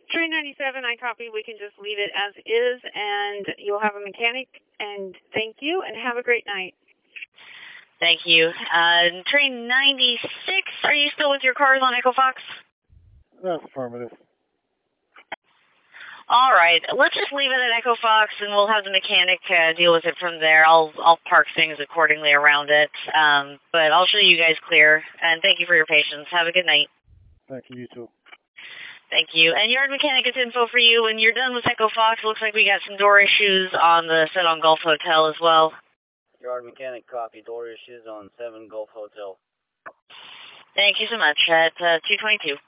Train 97, I copy. We can just leave it as is, and you'll have a mechanic. And thank you, and have a great night. Thank you. Train 96, are you still with your cars on Echo Fox? That's affirmative. All right, let's just leave it at Echo Fox, and we'll have the mechanic deal with it from there. I'll park things accordingly around it, but I'll show you guys clear. And thank you for your patience. Have a good night. Thank you. You too. Thank you. And yard mechanic, it's info for you. When you're done with Echo Fox, looks like we got some door issues on the Set on Golf Hotel as well. Yard mechanic, copy. Door issues on 7 Gulf Hotel. Thank you so much. At 222.